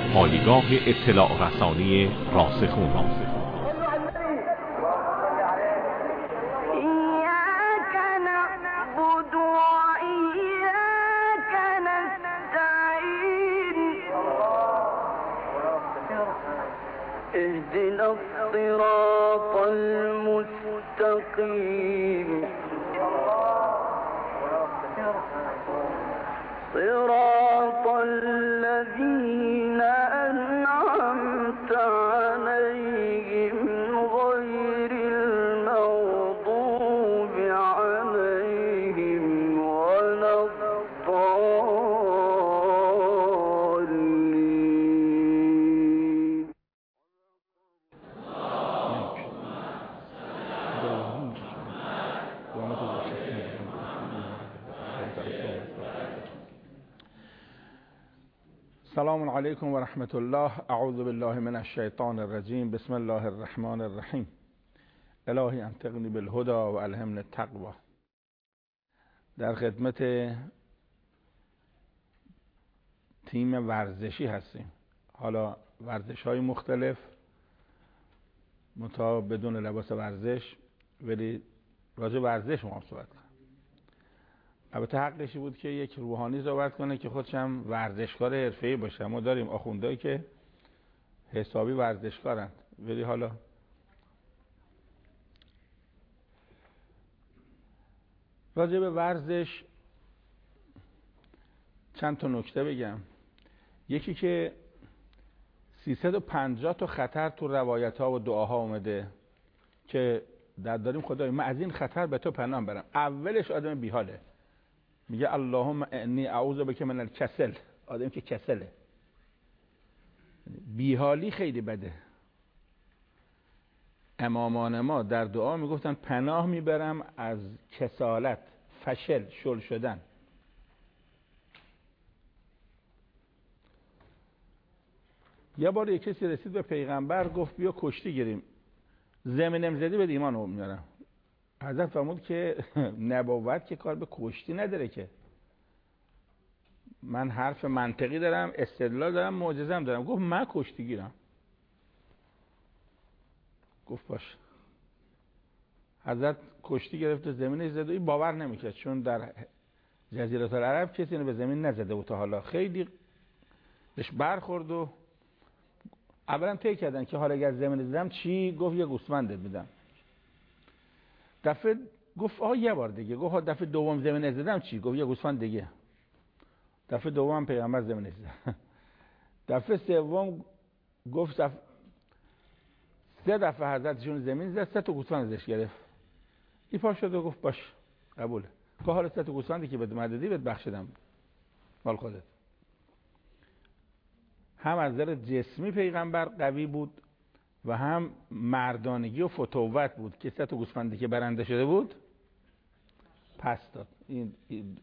پایگاه اطلاع رسانی راسخون. اهدنا الصراط المستقيم صراط الذين أنعمت عليهم غير المغضوب عليهم ولا الضالين. السلام علیکم و رحمت الله. اعوذ بالله من الشیطان الرجیم. بسم الله الرحمن الرحیم. الهی انطقنی بالهدى و الهمنی التقوی. در خدمت تیم ورزشی هستیم. حالا ورزش های مختلف متا بدون لباس ورزش، ولی راجع ورزش ما صحبت کنم. البته حقشی بود که یک روحانی صحبت کنه که خودش هم ورزشکار حرفه‌ای باشه. ما داریم آخوندایی که حسابی ورزشکارند، ولی حالا راجع به ورزش چند تا نکته بگم. یکی که 350 تا خطر تو روایت ها و دعاها اومده که داریم خدای من از این خطر به تو پناه برم. اولش آدم بیحاله، میگه اللهم انی اعوذ بک من الکسل. آدم که کسله، بیحالی خیلی بده. امامان ما در دعا میگفتن پناه میبرم از کسالت، فشل، شل شدن. یه بار یک کسی رسید به پیغمبر گفت بیا کشتی گیریم، زمینم زدی به ایمان رو میارم. حضرت فرمود که نبوت که کار به کشتی نداره، که من حرف منطقی دارم، استدلال دارم، معجزه‌ام دارم. گفت من کشتی گیرم. گفت باش. حضرت کشتی گرفت و زمین زد و این باور نمیکرد، چون در جزیره العرب کسی اینو به زمین نزده بود تا حالا. خیلی بهش برخورد و اولا طی کردن که حالا اگر زمین زدم چی؟ گفت یه گوسفند میدم. دفعه گفت آها یه بار دیگه. گفت دفعه دوم زمین زدم چی؟ گفت یه گوسفند دیگه. دفعه دوم پیغمبر زمین زد. دفعه سوم گفت سه دفعه حضرتشون زمین زد، 3 تا گوسفند ازش گرفت. این پا شد و گفت باش قبوله. که حالا 3 تا گوسفندی که بده مددی بهت بخشیدم، مال خودت. هم از نظر جسمی پیغمبر قوی بود و هم مردانگی و فتوت بود که 3 تا گوسفندی که برنده شده بود پس داد. این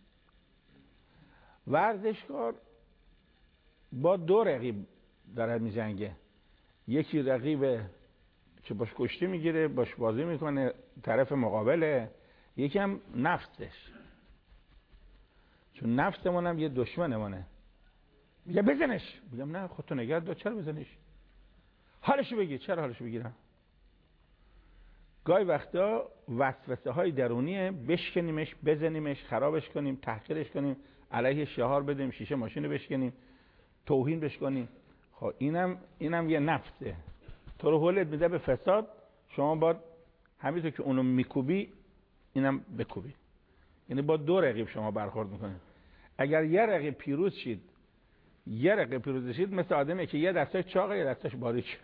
ورزشکار با 2 رقیب داره می‌جنگه. یکی رقیب که باش کشتی میگیره، باش بازی میکنه، طرف مقابله. یکی هم نفسش، چون نفسمون هم یه دشمنمونه. میگه بزنش، میگم نه خودتو نگه دار. چرا بزنش؟ حالشو بگیر. چرا حالشو بگیرم؟ گاهی وقتا وسوسه های درونیه، بشکنیمش، بزنیمش، خرابش کنیم، تحقیرش کنیم، علیه شعار بدیم، شیشه ماشینو بشکنیم، توهین بشکنیم. خب اینم یه نفسه، تو رو هولت میده به فساد. شما باید همینطور که اونو میکوبی اینم بکوبی. یعنی با 2 رقیب شما برخورد میکنید. اگر یه رقیب پیروز شید، مثل آدمی که یه دستش چاقه یه دستش باریک.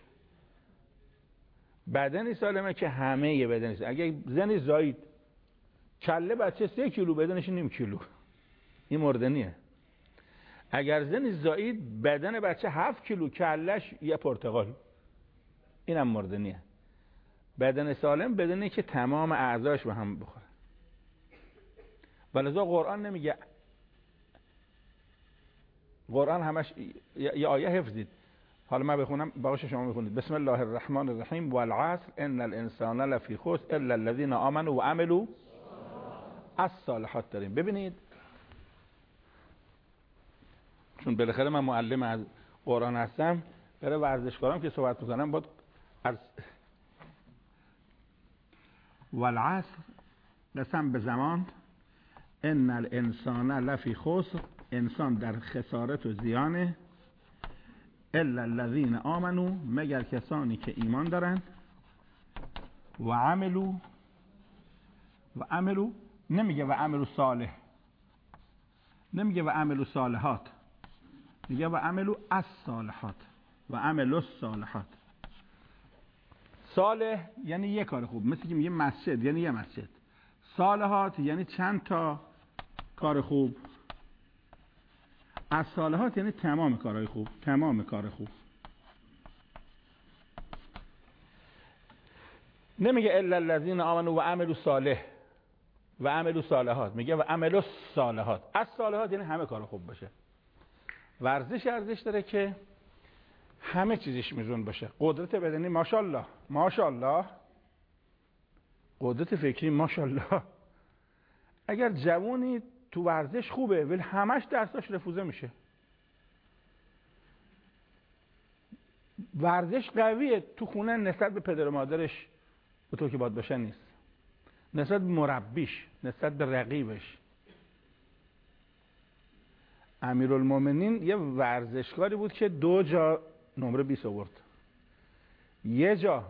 بدنی سالمه که همه یه بدنی سالمه. اگر زنی زایید کله بچه 3 کیلو، بدنش نیم کیلو، این مردنیه. اگر زنی زایید بدن بچه 7 کیلو، کلش یه پرتقال، اینم مردنیه. بدن سالم بدنی که تمام اعضاش به هم بخوره. ولذا قرآن نمیگه، قرآن همش یه آیه حفظید. حالا من بخونم باشه شما بخونید. بسم الله الرحمن الرحیم والعصر ان الانسان لفی خسر الا الذين آمنوا وعملوا الصالحات. داریم ببینید، چون بالاخره من معلم از قرآن هستم، برای ورزشکارام که صحبت میکنم باید از والعصر قسم به زمان ان الانسان لفی خسر، انسان در خسارت و زیانه، الا الذین آمنوا، مگر کسانی که ایمان دارند، و عملو نمیگه و عملو صالح، نمیگه و عملو صالحات، میگه و عملو الصالحات و عملو الصالحات. صالح یعنی یه کار خوب، مثل که میگه مسجد یعنی یه مسجد. صالحات یعنی چند تا کار خوب. از صالحات یعنی تمام کارهای خوب، تمام کار خوب. نمیگه الا الذین آمنوا و عملوا صالح و عملوا صالحات، میگه و عملوا الصالحات. از صالحات یعنی همه کار خوب باشه. ورزش ارزش داره که همه چیزش میزون باشه. قدرت بدنی ماشاءالله ماشاءالله، قدرت فکری ماشاءالله. اگر جوانی تو ورزش خوبه ولی همش درساش رفوزه میشه. ورزش قویه تو خونه نسبت به پدر و مادرش به تو که باید باشه نیست، نسبت به مربیش، نسبت به رقیبش. امیرالمومنین یه ورزشکاری بود که 2 جا نمره 20 آورد. یه جا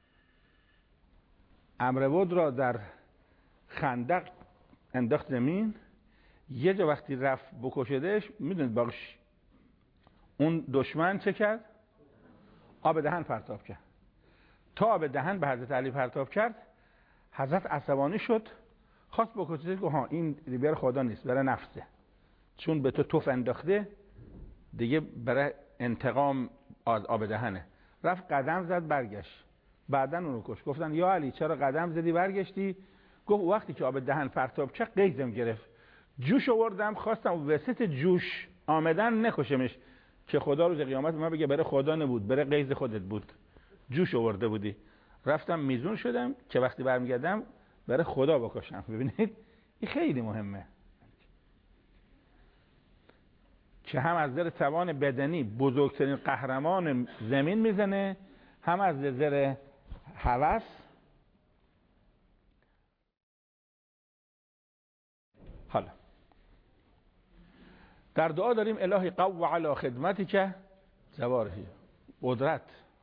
امرود را در خندق انداخت زمین، یه جا وقتی رفت بکشدش، میدونید باقش اون دشمن چه کرد؟ آب دهن پرتاب کرد. تا آب دهن به حضرت علی پرتاب کرد، حضرت عصبانی شد، خواست بکشدش، گفت ها این بیار خدا نیست، برای نفسه، چون به تو توف انداخته دیگه، برای انتقام از آب دهنه. رفت قدم زد برگشت، بعدن اونو کش. گفتن یا علی چرا قدم زدی برگشتی؟ گفت وقتی که آب دهن پرتاب کرد قیزم گرفت، جوش آوردم، خواستم وسط جوش آمدن نکشمش که خدا روز قیامت من بگه برای خدا نبود، برای قیز خودت بود، جوش آورده بودی. رفتم میزون شدم که وقتی برمیگردم برای خدا بکشم. ببینید این خیلی مهمه که هم از نظر توان بدنی بزرگترین قهرمان زمین میزنه، هم از نظر هوس. حالا در دعا داریم الهی قو علی خدمتی که جوارحی، قدرت.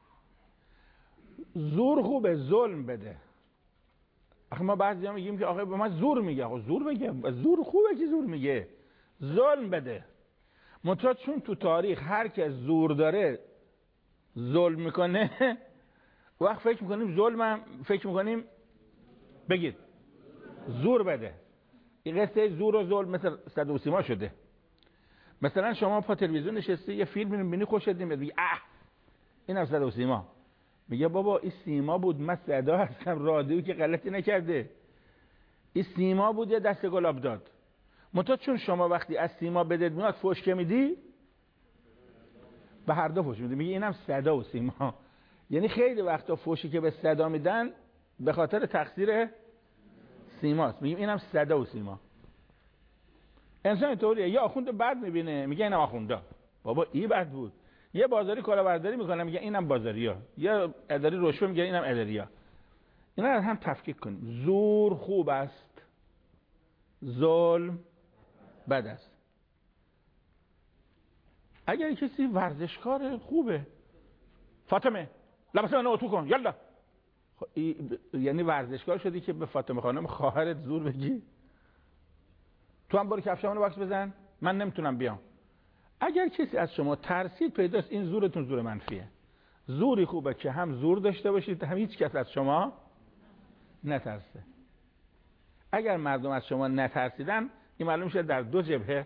زور خوبه، ظلم بده. آخه ما بعضی ها میگیم که آخه به من زور میگه. آخه زور بگه، زور خوبه که زور میگه، ظلم بده. منتها چون تو تاریخ هر که زور داره ظلم میکنه، وقت فکر میکنیم ظلمم، فکر میکنیم بگید زور بده. این قصه زور و ظلم مثل صدا و سیما شده. مثلا شما پا تلویزیون نشستی یه فیلم میبینی خوشت نمیاد، میگی اینم صدا و سیما. میگه بابا این سیما بود، من صدا هستم، رادیو که غلطی نکرده، این سیما بود، یه دست گلاب داد. منتها چون شما وقتی از سیما بدت میاد فحش که میدی، به هر دو فحش میدی، میگه اینم صدا و سیما. یعنی خیلی وقتا فحشی که به صدا میدن به خاطر تقصیر سیماست، میگیم اینم صدا و سیما. انسان اینطوریه، یه آخوند بد میبینه میگه اینم آخونده، بابا این بد بود. یه بازاری کلاهبرداری میکنه میگه اینم بازاریا، یه اداری رشوه میگه اینم اداریا. اینا رو هم تفکیک کنیم. زور خوب است، ظلم بد است. اگر کسی ورزشکار خوبه، فاطمه لباس منو اتو کن یالا، یعنی ورزشکار شدی که به فاطمه خانم خواهرت زور بگی؟ تو هم برو کفشمونو واکس بزن، من نمیتونم بیام. اگر کسی از شما ترسید پیداست، این زورتون زور منفیه. زوری خوبه که هم زور داشته باشید، هم هیچ کس از شما نترسه. اگر مردم از شما نترسیدن، این معلوم شد در دو جبهه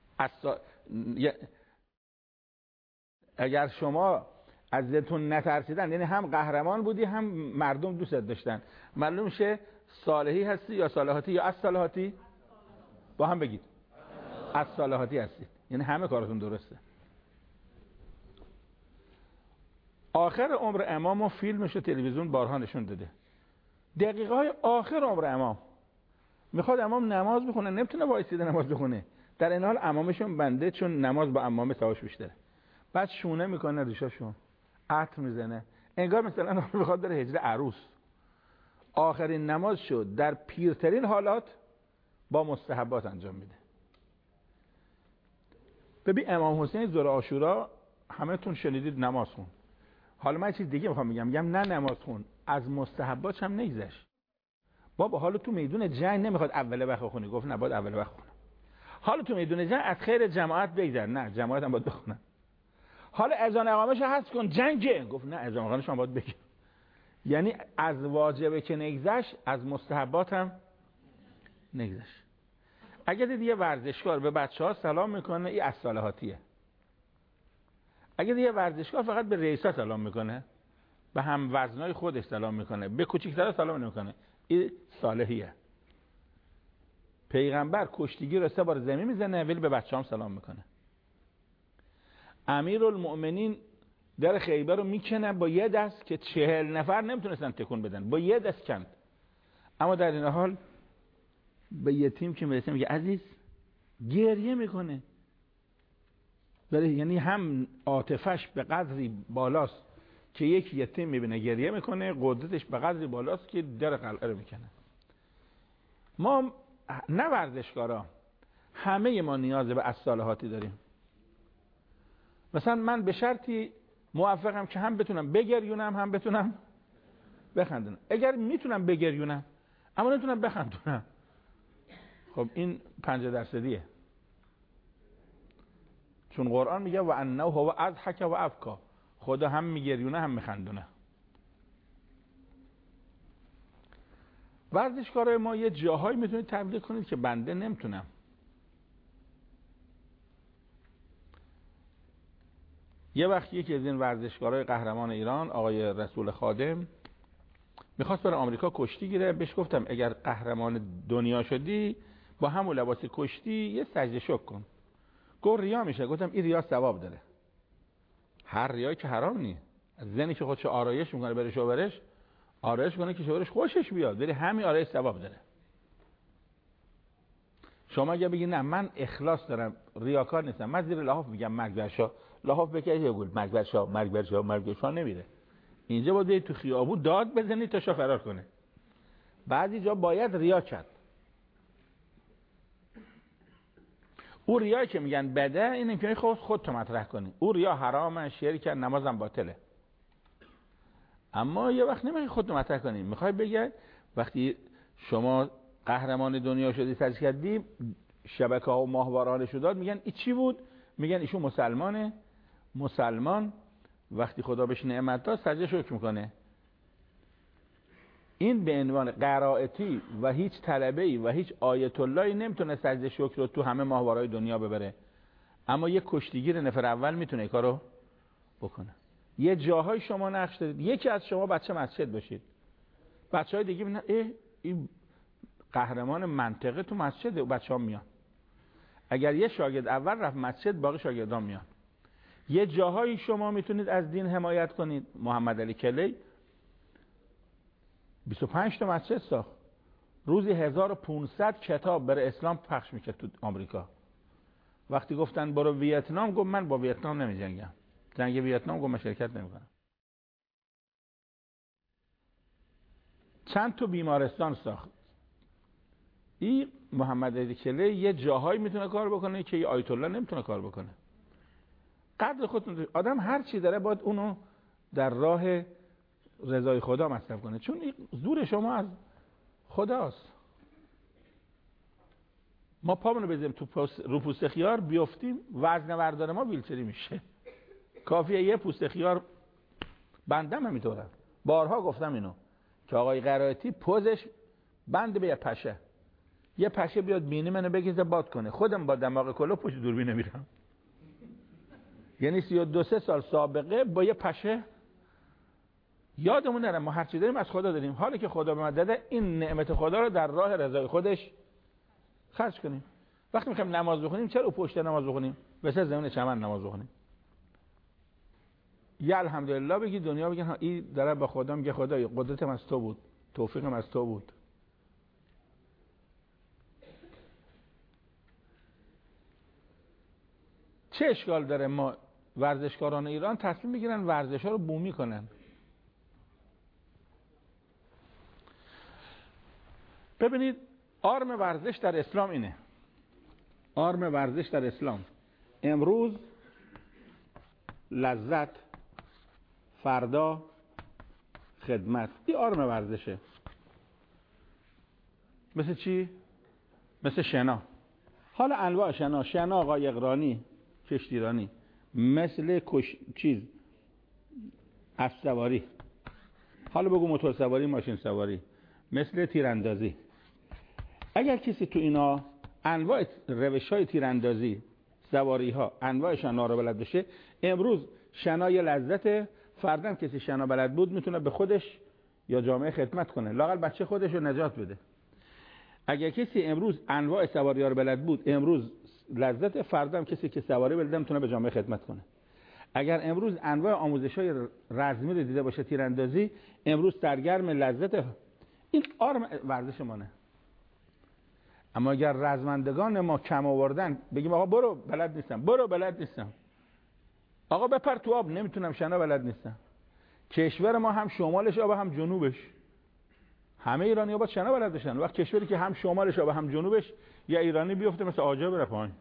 اگر شما از ذاتتون نترسیدن، یعنی هم قهرمان بودی هم مردم دوست داشتن، معلوم شه صالحی هستی یا صالحاتی یا از صالحاتی. با هم بگید از صالحاتی هستید، یعنی همه کارتون درسته. آخر عمر امام و فیلمش و تلویزیون بارها نشون داده. دقیقه های آخر عمر امام میخواد امام نماز بخونه، نمیتونه وایسیده نماز بخونه، در این حال امامشون بنده، چون نماز با امام ثوابش بیشتره. بعد شونه میکنه ریشاشون، عطر میزنه، انگار مثلا بخواد داره هجر عروس. آخرین نماز شد در پیرترین حالات با مستحبات انجام میده. ببین امام حسین ظهر عاشورا همه تون شنیدید نماز خون. حالا من چیز دیگه میخوام میگم نه نماز خون، از مستحبات هم نگذشت. بابا حالا تو میدون جنگ نمیخواد اول وقت بخونی، گفت نه باید اول وقت خونم. حالا تو میدون جنگ از خیر جماعت بگذر، نه جماعت هم باید بخونن. حالا اذان اقامه‌ش حذف کن، جنگه، گفت نه اذان اقامه‌ش هم باید بگم. یعنی از واجبه که نگذشت، از مستحبات هم نگذشت. اگه دید یه ورزشکار به بچه‌ها سلام میکنه، این از صالحاتیه. اگه دید یه ورزشکار فقط به رئیسا سلام میکنه، به هم وزنای خودش سلام میکنه، به کوچیک‌ترا سلام نمیکنه، این صالحیه. پیغمبر کشتیگیر رو 3 بار زمین میزنه ولی به بچه‌هام سلام میکنه. امیرالمؤمنین در خیبر رو میکنه با یه دست که 40 نفر نمیتونستن تکون بدن، با یه دست کند. اما در این حال به یتیم که میرسه میگه عزیز، گریه میکنه. یعنی هم عاطفش به قدری بالاست که یک یتیم میبینه گریه میکنه، قدرتش به قدری بالاست که در قلعه رو میکنه. ما نه ورزشکارا، همه ما نیاز به الصالحاتی داریم. مثلا من به شرطی موفقم که هم بتونم بگریونم هم بتونم بخندونم. اگر میتونم بگریونم اما نتونم بخندونم، خب این 50%. چون قرآن میگه و انه هو اضحک و ابکا، خدا هم میگریونه هم میخندونه. ورزشکارای ما یه جاهایی میتونید تبلیغ کنید که بنده نمیتونم. یه وقت یکی از این ورزشکارای قهرمان ایران آقای رسول خادم میخواست بره آمریکا کشتی گیره. بهش گفتم اگر قهرمان دنیا شدی با همون لباس کشتی یه سجده شکر کن. گفت ریا میشه. گفتم این ریا ثواب داره. هر ریایی که حرام نیست. زنی که خودشو آرایش میکنه بره شوهرش آرایش کنه که شوهرش خوشش بیاد، ولی همین آرایش ثواب داره. شما اگه بگی نه من اخلاص دارم ریاکار نیستم، من زیر لحاف میگم مرگ بر شاه، لحاف بکشه یه گول مرگ بر شاه مرگ بر شاه مرگ بر شاه نمیره. اینجا باید تو خیابون داد بزنی تا شاه فرار کنه. بعضی جا باید ریا کرد. او ریایی که میگن بده این امکانی خودت مطرح کنی. او ریا حرامه، شرک، نمازم باطله. اما یه وقت نمیخوای خودت مطرح کنی، میخوای بگی وقتی شما قهرمان دنیا شدی سجده کردی شبکه‌ها و ماهواره‌اش داد، میگن این چی بود؟ میگن ایشون مسلمانه. مسلمان وقتی خدا بهش نعمت داد سجده شکر میکنه. این به عنوان قرائتی و هیچ طلبه‌ای و هیچ آیت اللهی نمیتونه سجده شکر رو تو همه ماهواره‌های دنیا ببره. اما یک کشتیگیر نفر اول میتونه این کارو بکنه. یه جاهای شما نقش دارید، یکی از شما بچه مسجد باشید، بچهای دیگه میگن این قهرمان منطقه تو مسجد و بچه‌ها میان. اگر یه شاگرد اول رفت مسجد باقی شاگردان میان. یه جاهایی شما میتونید از دین حمایت کنید. محمد علی کلی 25 تا مسجد ساخت، روزی 1500 کتاب برای اسلام پخش میکرد تو آمریکا. وقتی گفتن برو ویتنام گفت من با ویتنام نمیجنگم، جنگ ویتنام گفت من شرکت نمیکنم. چند تا بیمارستان ساخت. این محمد علی کلی یه جاهایی میتونه کار بکنه که یه آیت الله نمیتونه کار بکنه. قدر خودتون، آدم هر چی داره باید اونو در راه رضای خدا مصرف کنه، چون زور شما از خداست. ما پامونو بزنیم تو رو پوست خیار بیفتیم وزن بردار ما ویلچری میشه. کافیه یه پوست خیار. بندم همینطوره، بارها گفتم اینو که آقای قرائتی پوزش بند به یه پشه بیاد بینی منو بگیزه باد کنه، خودم با دماغ کلو پشت دوربین نمیرم. یعنی 32 سال سابقه با یه پشه. یادمون نره ما هر چی داریم از خدا داریم. حالا که خدا به ما داده این نعمت خدا رو در راه رضای خودش خرج کنیم. وقتی میخوایم نماز بخونیم چرا پشت نماز بخونیم؟ واسه زمین چمن نماز بخونیم. یا الحمدلله بگی دنیا بگن ها این داره با خدا میگه خدای قدرتم از تو بود، توفیقم از تو بود. چه اشکال داره ما ورزشکاران ایران تصمیم میگیرن ورزش‌ها رو بومی کنن. ببینید آرم ورزش در اسلام اینه. آرم ورزش در اسلام امروز لذت، فردا خدمت. این آرم ورزشه. مثل چی؟ مثل شنا. حالا انواع شنا قایقرانی، کشتیرانی، مثل اسب سواری، حالا بگو موتور سواری، ماشین سواری، مثل تیراندازی. اگر کسی تو اینا انواع روش‌های تیراندازی، سواری‌ها، انواع شنا رو بلد بشه، امروز شنا یه لذت، فردا کسی شنا بلد بود میتونه به خودش یا جامعه خدمت کنه، لااقل بچه خودش رو نجات بده. اگر کسی امروز انواع سواری‌ها رو بلد بود، امروز لذت، فردا کسی که سواری بلده میتونه به جامعه خدمت کنه. اگر امروز انواع آموزش‌های رزمی رو دیده باشه تیراندازی، امروز سرگرم لذت. این آرم ورزش مانه. اما اگر رزمندگان ما کم آوردن بگیم آقا برو بلد نیستم، آقا بپر تو آب نمیتونم، شنا بلد نیستم. کشور ما هم شمالش آب هم جنوبش، همه ایرانی‌ها با شنا بلد بشن. وقت کشوری که هم شمالش آب هم جنوبش، یا ایرانی بیفته مثل آجر بره پایین.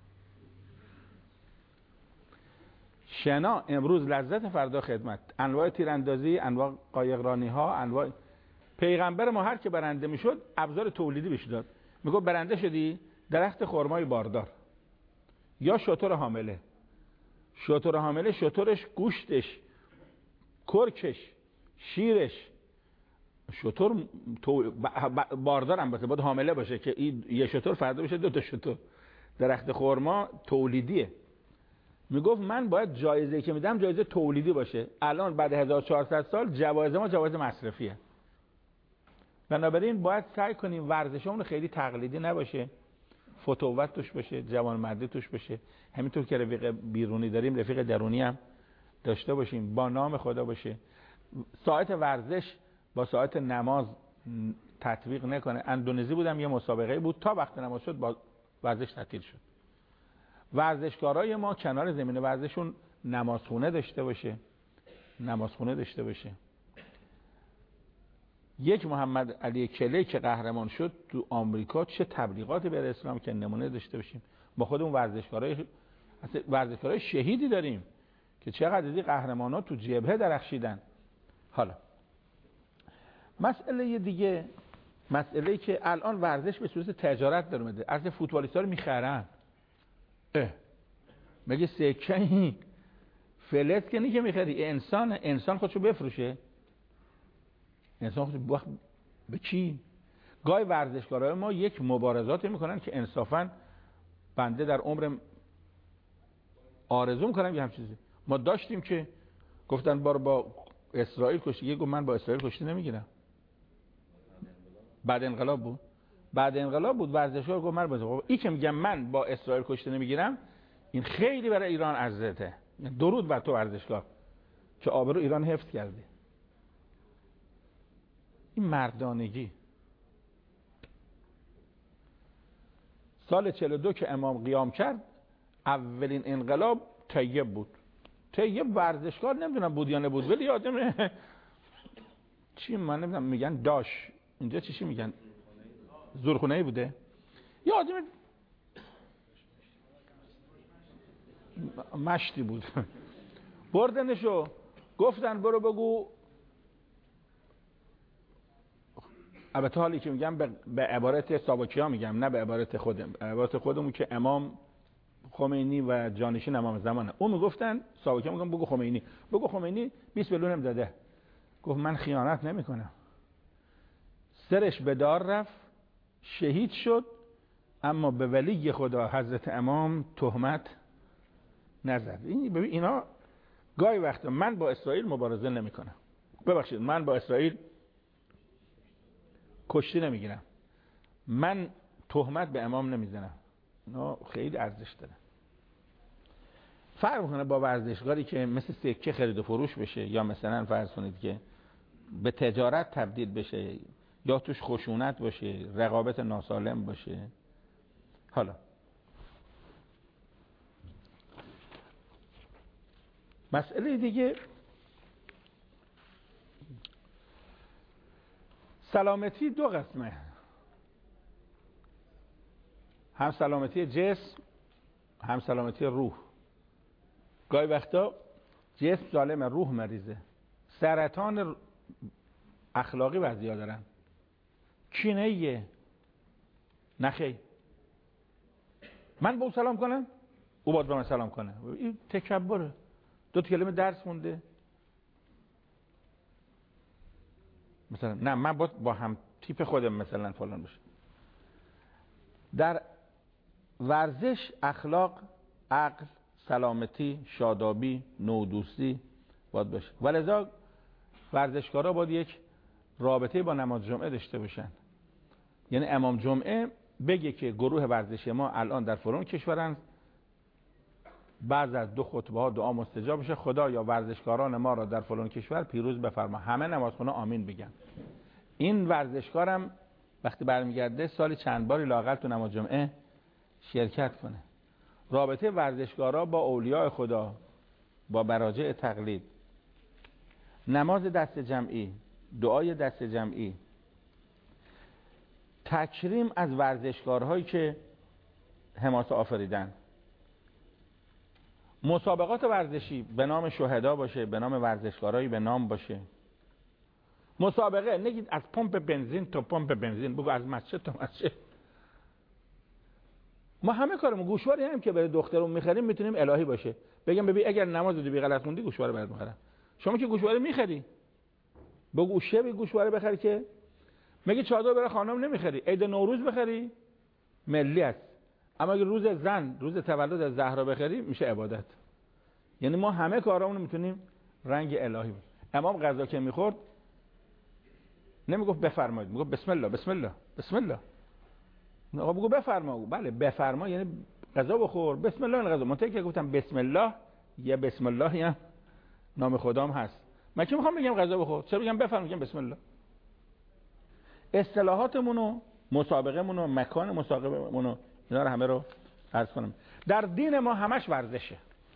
شنا امروز لذت، فردا خدمت. انواع تیراندازی، انواع قایقرانی‌ها، انواع. پیغمبر ما هر که برنده میشد ابزار تولیدی بهش داد. میگه برنده شدی درخت خرمای باردار یا شتر حامله. شتر حامله، شترش، گوشتش، کرکش، شیرش، شتر باردار هم باید حامله باشه که این یه شتر فردا بشه 2 تا شتر. درخت خرما تولیدیه. میگفت من باید جایزه‌ای که میدم جایزه تولیدی باشه. الان بعد 1400 سال جوایز ما جوایز مصرفیه. بنابراین باید سعی کنیم ورزشمون خیلی تقلیدی نباشه، فتوت توش باشه، جوانمردی توش باشه. همینطور که رفیق بیرونی داریم رفیق درونی هم داشته باشیم، با نام خدا باشه. ساعت ورزش با ساعت نماز تطبیق نکنه. اندونزی بودم، یه مسابقه بود، تا وقت نماز شد با ورزش تعطیل شد. ورزشکارای ما کنار زمین ورزششون نمازخونه داشته باشه. یک محمد علی کلی که قهرمان شد تو آمریکا، چه تبلیغاتی برای اسلام که نمونه داشته باشیم. با خودمون ورزشکارای شهیدی داریم که چقدر از این قهرمانات تو جبهه درخشیدن. حالا مسئله دیگه، مسئله‌ای که الان ورزش به صورت تجارت در اومده. از فوتبالیست‌ها رو می‌خرن. مگه سکه‌ای فلز که نیست می‌خری؟ انسان خودشو بفروشه. انسان خودشو به چی؟ گاهی ورزشکارای ما یک مبارزاتی میکنن که انصافاً بنده در عمر آرزو میکنم یه هم چیزی. ما داشتیم که گفتن با اسرائیل کشتی، یه گفت من با اسرائیل کشتی نمیگیرم. بعد انقلاب بود ورزشکار گفت من با این که میگم من با اسرائیل کشتی نمیگیرم، این خیلی برای ایران ارزشته. درود بر تو ورزشکار که آبرو ایران حفظ کردی. این مردانگی. سال 42 که امام قیام کرد، اولین انقلاب طیب بود. طیب ورزشکار نمیدونم بود یا نبود، ولی آدم چی من نمیدونم میگن داش، اینجا چی میگن، زورخونه‌ای بوده. یا آدم مشتی بود. بردنشو گفتن برو بگو، البته حالی که میگم به عبارت ساواکی ها میگم، نه به عبارت خودمون که امام خمینی و جانشین امام زمانه. اون میگفتن ساواکی ها میگن بگو خمینی 20 میلیون داده. گفت من خیانت نمیکنم. سرش به دار رفت، شهید شد، اما به ولی خدا حضرت امام تهمت نزد. ببین اینا گاهی وقتا من با اسرائیل مبارزه نمیکنم. ببخشید من با اسرائیل کشتی نمیگیرم، من تهمت به امام نمیزنم. اینا خیلی ارزش داره. فرق میکنه با ورزشکاری که مثل سکه خرید و فروش بشه، یا مثلا فرض کنید که به تجارت تبدیل بشه، یا توش خشونت باشه، رقابت ناسالم باشه. حالا مسئله دیگه سلامتی دو قسمه، هم سلامتی جسم هم سلامتی روح. گاهی وقتا جسم سالمه روح مریضه. سرطان اخلاقی بعضیا دارن، کینه‌ایه، نخیر من به او سلام کنم او باید به من سلام کنه، این تکبره. دو تا کلمه درس مونده مثلا، نه من با هم تیپ خودم مثلا فلان باشه. در ورزش اخلاق، عقل، سلامتی، شادابی، نودوستی باید باشه. ولذا ورزشکارا باید یک رابطه با نماز جمعه داشته باشن. یعنی امام جمعه بگه که گروه ورزشی ما الان در فلان کشورن، بعد از دو خطبه ها دعا مستجاب بشه، خدا یا ورزشکاران ما را در فلان کشور پیروز بفرما. همه نمازخونا آمین بگن. این ورزشکارم وقتی برمیگرده سالی چند باری لااقل تو نماز جمعه شرکت کنه. رابطه ورزشکارا با اولیاء خدا، با مراجع تقلید، نماز دست جمعی، دعای دست جمعی، تکریم از ورزشکارهایی که حماسه آفریدن، مسابقات ورزشی به نام شهدا باشه، به نام ورزشکارایی به نام باشه. مسابقه نگید از پمپ بنزین تا پمپ بنزین، بگو از مسجد تا مسجد. ما همه کارمون گوشواری هم که برای دخترمون می‌خریم میتونیم الهی باشه. بگم ببین اگر نماز رو بی غلط خوندی گوشواره برات می‌خرم. شما که گوشواره می‌خری با گوشه بی گوشواره بخری که میگه چادر برای خانم نمی‌خری، عید نوروز بخری ملی است. اما اگه روز زن، روز تولد از زهرا بخری میشه عبادت. یعنی ما همه کارامون رو میتونیم رنگ الهی باشه. امام غذا که می‌خورد نمیگفت بفرمایید، میگفت بسم الله بسم الله بسم الله. آقا بگو بفرما. بله بفرما یعنی غذا بخور، بسم الله. این غذا منتهی که گفتم بسم الله یا بسم الله یا نام خدام هست. من که میخوام بگم غذا بخور، چرا بگم بفرما؟ میگم بسم الله. اصطلاحاتمون و مسابقه‌مون و مکان مسابقه‌مون و اینا رو همه رو عرض کنم. در دین ما همش ورزشه.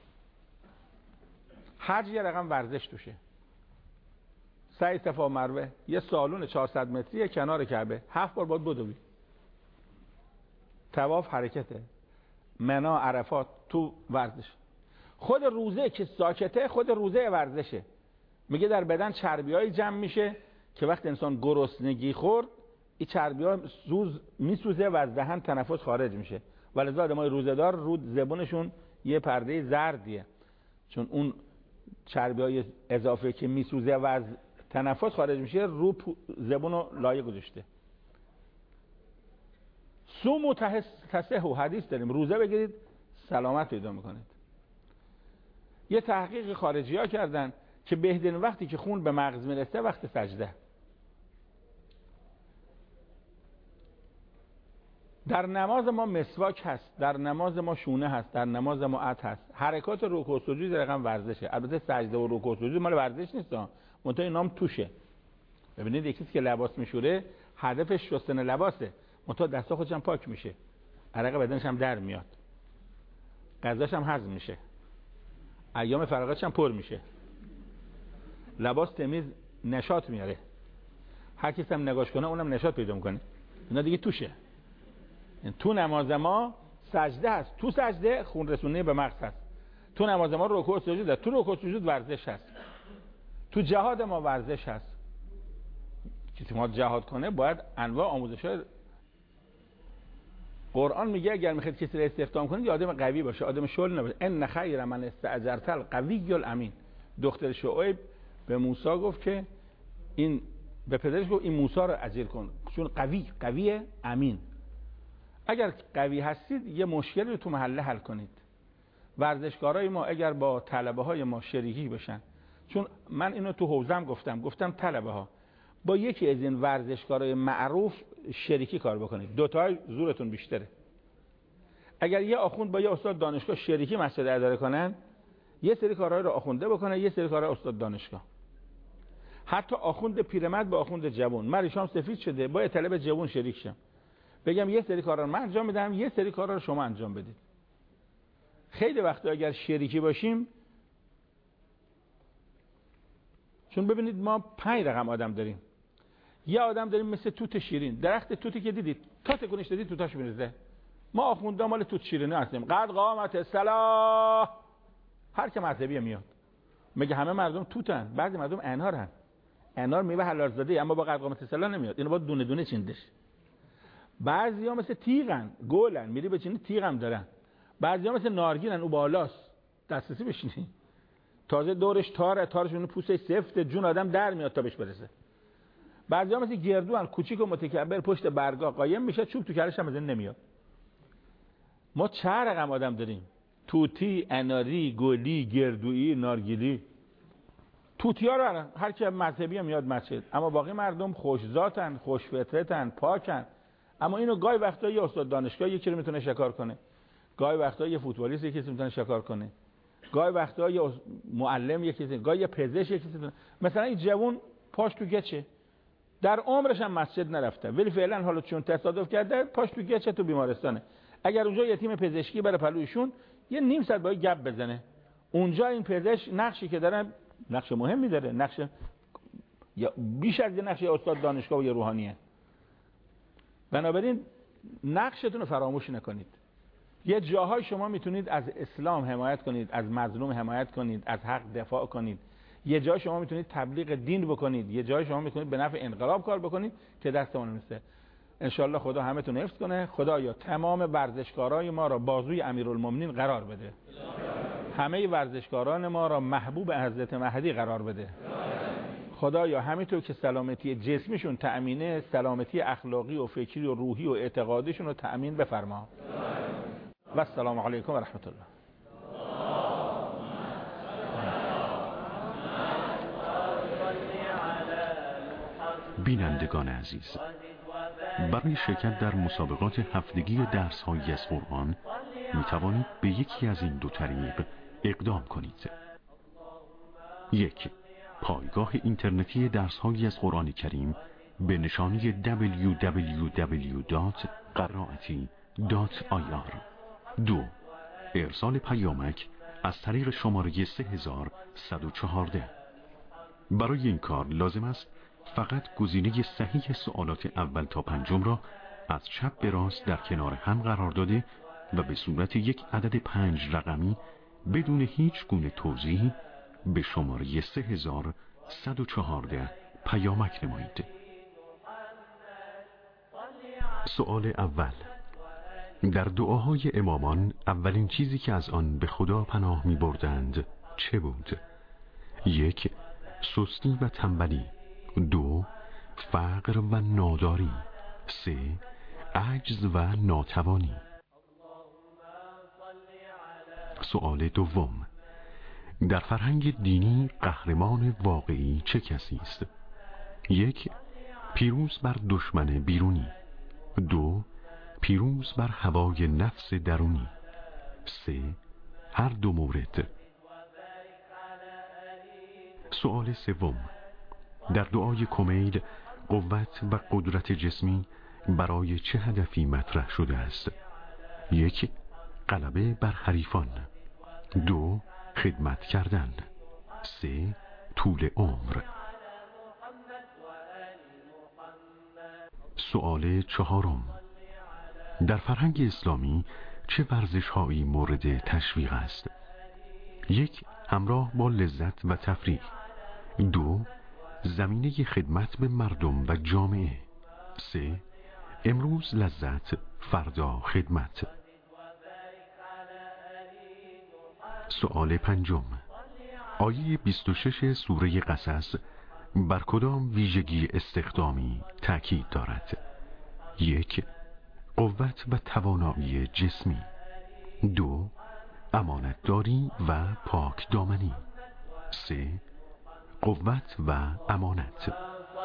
حج یه رقم ورزش توشه. سعی صفا مروه یه سالون 400 متری کنار کعبه 7 بار باید بدوی. طواف حرکته، منا عرفات تو ورزش. خود روزه که ساکته خود روزه ورزشه. میگه در بدن چربیای جمع میشه که وقت انسان گرسنگی خورد این چربی‌ها میسوزه و از دهن تنفس خارج میشه. ولذا آدمای روزه‌دار رود زبونشون یه پرده زردیه، چون اون چربی‌های اضافه که میسوزه و از تنفس خارج میشه رو زبونو لایه گذاشته. صوموا تصحوا، حدیث داریم، روزه بگیرید سلامت پیدا میکنید. یه تحقیق خارجی‌ها کردن که بهترین وقتی که خون به مغز میرسه وقت سجده. در نماز ما مسواک هست، در نماز ما شونه هست، در نماز ما عط هست. حرکات رکوع و سجود رقم ورزشه. البته سجده و رکوع و سجود مال ورزش نیست، منتها این نام توشه. ببینید یکی که لباس میشوره هدفش شستن لباسه، منتها دستا خودش هم پاک میشه، عرق بدنش هم در میاد، غذاش هم هضم میشه، ایام فراغتش هم پر میشه، لباس تمیز نشاط میاره، هر کسی هم نگاش کنه اونم نشاط پیدا میکنه. اینا دیگه توشه. تو نماز ما سجده هست، تو سجده خون رسونی به مغز هست. تو نماز ما رکوع و سجود هست، تو رکوع و سجود ورزش هست. تو جهاد ما ورزش هست. کسی ما جهاد کنه باید انواع آموزش‌های قرآن میگه اگر میخواید کسی را استخدام کنید آدم قوی باشه، آدم شل نباشه. ان خیر من استاجرت القوی الامین. دختر شعیب به موسی گفت که این به پدرش گفت این موسی رو اجیر کن چون قوی امین. اگر قوی هستید یه مشکلی رو تو محله حل کنید. ورزشکارای ما اگر با طلبه های ما شریکی بشن، چون من اینو تو حوزم گفتم طلبه ها با یکی از این ورزشکارای معروف شریکی کار بکنید، دوتای زورتون بیشتره. اگر یه آخوند با یه استاد دانشگاه شریکی مسجد اداره کنن، یه سری کارهای رو آخونده بکنه، یه سری کارهای استاد دانشگاه. حتی آخوند پیرمرد با آخوند جوان، من ریشام سفید شده با طلبه جوان شریک شم، بگم یه سری کارا رو من انجام میدم، یه سری کارا رو شما انجام بدید. خیلی وقتا اگر شریکی باشیم چون ببینید ما 5 رقم آدم داریم. یه آدم داریم مثل توت شیرین، درخت توتی که دیدید تا تکونش دادید توتاش میریزه. ما آخوندا مال توت شیرینی هستیم. قد قامت الصلاة. هر که مذهبی میاد میگه همه مردم توتن، بعضی مردم انارن. انار میوه حلال زاده اما با قد قامت الصلاة نمیاد، اینو با دونه دونه چیندش. بعضیا مثل تیغن، گلن، میری بچینی تیغم دارن. بعضیا مثل نارگیلن، او بالاست، دسترسی بشینی. تازه دورش تارشون پوستش سفته، جون آدم در میاد تا بهش برسه. بعضیا مثل گردوان، کوچیک و متکبر، پشت برگا قایم میشه، چوب تو کلش هم از این نمیاد. ما 4 رقم آدم داریم: توتی، اناری، گلی، گردویی، نارگیلی. توتیا رو هر کی مذهبی میاد مسجد، اما باقی مردم خوش ذاتن، خوش فطرتن، پاکن. اما اینو گاهی وقتا یه استاد دانشگاه یکی رو میتونه شکار کنه، گاهی وقتا یه فوتبالیست یکی میتونه شکار کنه، گاهی وقتا یه معلم یکی، گاهی یه پزشک یکی میتونه. مثلا این جوون پاش تو گچه، در عمرش هم مسجد نرفته، ولی فعلا حالا چون تصادف کرده پاش تو گچه تو بیمارستانه. اگر اونجا یه تیم پزشکی بره پلویشون یه نیم ساعت با گپ بزنه، اونجا این پزشک نقشی که داره نقش مهمی داره، نقش یا بیش از یه نقش استاد دانشگاه و یه روحانیه. بنابراین نقشتون رو فراموش نکنید. یه جاهای شما میتونید از اسلام حمایت کنید، از مظلوم حمایت کنید، از حق دفاع کنید. یه جای شما میتونید تبلیغ دین بکنید، یه جای شما میتونید به نفع انقلاب کار بکنید که دستمون نیسته. انشالله خدا همتون حفظ کنه. خدایا تمام ورزشکارای ما را بازوی امیرالمومنین قرار بده. همه ورزشکاران ما را محبوب حضرت مهدی قرار بده. خدایا همینطور که سلامتی جسمیشون تأمینه، سلامتی اخلاقی و فکری و روحی و اعتقادیشون رو تأمین بفرما. و السلام علیکم و رحمت الله. بینندگان عزیز، برای شرکت در مسابقات هفتگی درس‌هایی از قرآن می توانید به یکی از این 2 طریق اقدام کنید. 1. پایگاه اینترنتی درس‌هایی از قرآن کریم به نشانی www.qaraati.ir. 2. ارسال پیامک از طریق شماره 3114. برای این کار لازم است فقط گزینه صحیح سوالات اول تا 5 را از چپ به راست در کنار هم قرار داده و به صورت یک عدد 5 رقمی بدون هیچ گونه توضیح به شماره 3114 پیامک نمایید. سوال اول: در دعاهای امامان اولین چیزی که از آن به خدا پناه می بردند چه بود؟ 1. سستی و تنبلی. 2. فقر و ناداری. 3. عجز و ناتوانی. سوال دوم: در فرهنگ دینی قهرمان واقعی چه کسی است؟ 1. پیروز بر دشمن بیرونی. 2. پیروز بر هوای نفس درونی. 3. هر 2 مورد. سوال سوم: در دعای کمیل قوت و قدرت جسمی برای چه هدفی مطرح شده است؟ 1. غلبه بر حریفان. 2. خدمت کردن. 3. طول عمر. سوال چهارم: در فرهنگ اسلامی چه ورزش هایی مورد تشویق است؟ 1. همراه با لذت و تفریح. 2. زمینه خدمت به مردم و جامعه. 3. امروز لذت، فردا خدمت. سوال پنجم: آیه 26 سوره قصص بر کدام ویژگی استخدامی تأکید دارد؟ 1. قوت و توانایی جسمی. 2. امانتداری و پاک دامنی. 3. قوت و امانت.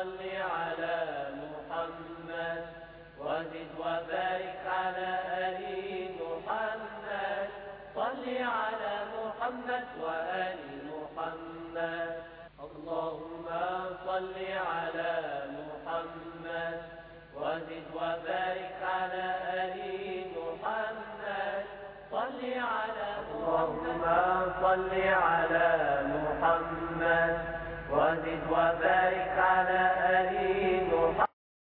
اللهم صل على محمد وزد وبارك على آل محمد صل على اللهم صل على محمد وزد وبارك